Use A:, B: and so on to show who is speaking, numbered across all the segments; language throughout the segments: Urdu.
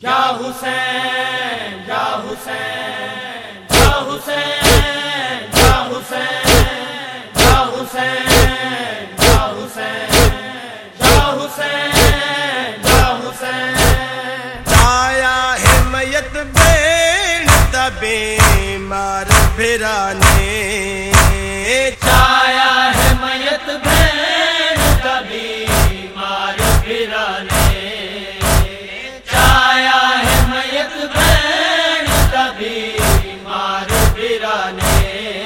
A: یا حسین یا حسین یا حسین یا حسین یا حسین یا حسین یا حسین یا حسین
B: آیا حمایت بیڑ بیمار بھرانے
A: چایا حمایت بین کبھی مار پھرانے چایا حمایت بین کبھی مار پھرانے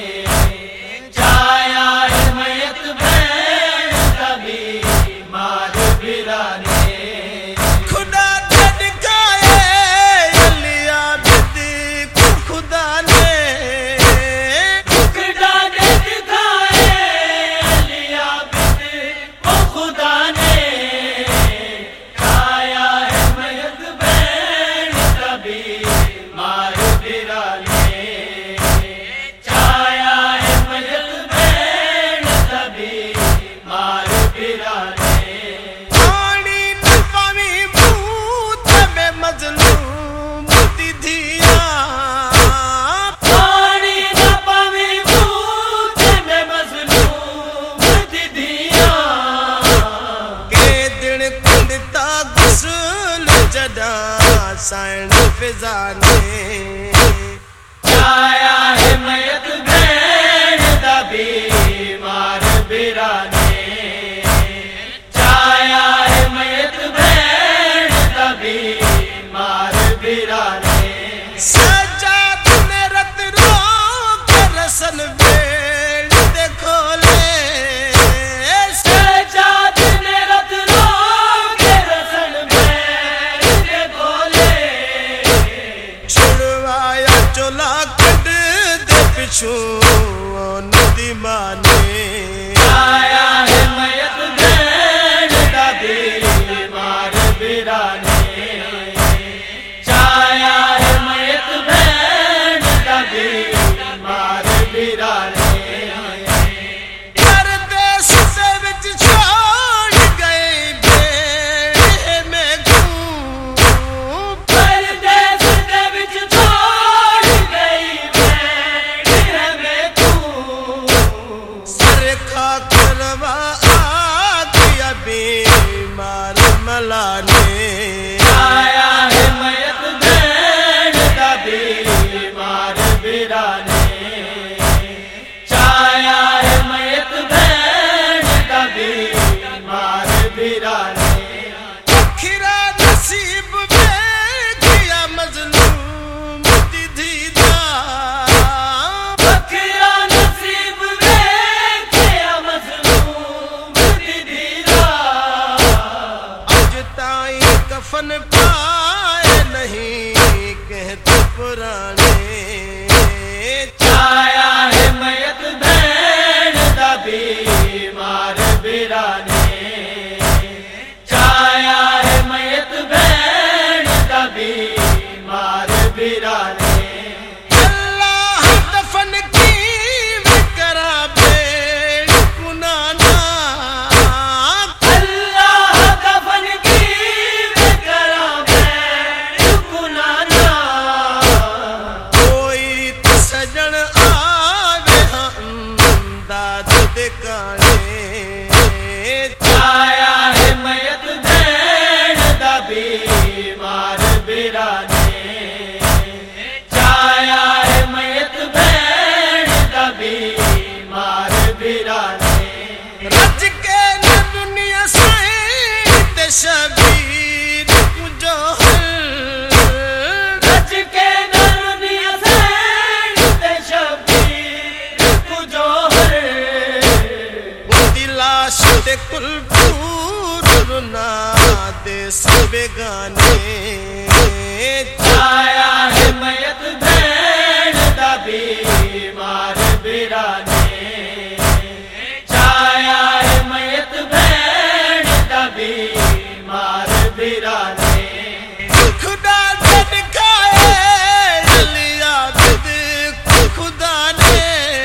A: چایا حمایت بین کبھی مار پھرانے
B: خدا نے دکھائے علی عابد کو خدا نے سائن فضا نے
A: چایا حمایت بین کبھی مار پھرانے چایا حمایت بین کبھی مار پھرانے
B: سجاد نے رت رو کے رسن بیڑ دیکھو لے
A: سجاد نے رت رو کے رسن بیڑ دیکھو لے
B: چھڑوایا چولا کٹ دے پچھوں ندی مانے
A: چایا حمایت بین کبھی مار پھرانے چایا حمایت بین کبھی مار پھرانے
B: پردیس دے وچ چھوڑ گئے بیڑ میں کیوں
A: پردیس دے وچ چھوڑ گئی بیڑ میں تو
B: سر کھا کروا آ گیا بیمار ملانے
A: چایا حمایت بین کبھی مار پھرانے چایا حمایت بین کبھی مار پھرانے
B: کھرا نصیب میں گیا مظلوم دی دیدہ
A: بکھرا نصیب میں کیا مظلوم دیدہ
B: آج تائیں کفن پائے نہیں کہتے پرانے
A: چایا حمایت بین کبھی مار پھرانے چایا حمایت بین کبھی مار پھرانے
B: اللہ دفن کی کرا بیڑ کنانا
A: اللہ دفن کی کرا بیڑ کنانا
B: کوئی تو سجن آوے ہم داد دکانے
A: چایا حمایت بین کبھی مار پھرانے چایا حمایت بین کبھی مار پھرانے
B: رج کے نہ دنیا سے شبیر کو جوہر
A: رج کے دنیا سے شبیر کو جوہر
B: لاش تے کل پور نا دے سب گانے
A: چایا حمایت بین کبھی مار پھرانے چایا حمایت بین کبھی مار پھرانے
B: خدا نے دکھائے علی عابد کو خدا نے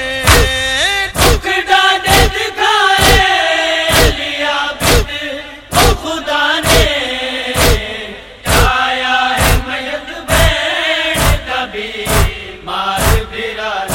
A: خدا نے دکھائے علی عابد کو خدا نے چایا مار پھرانے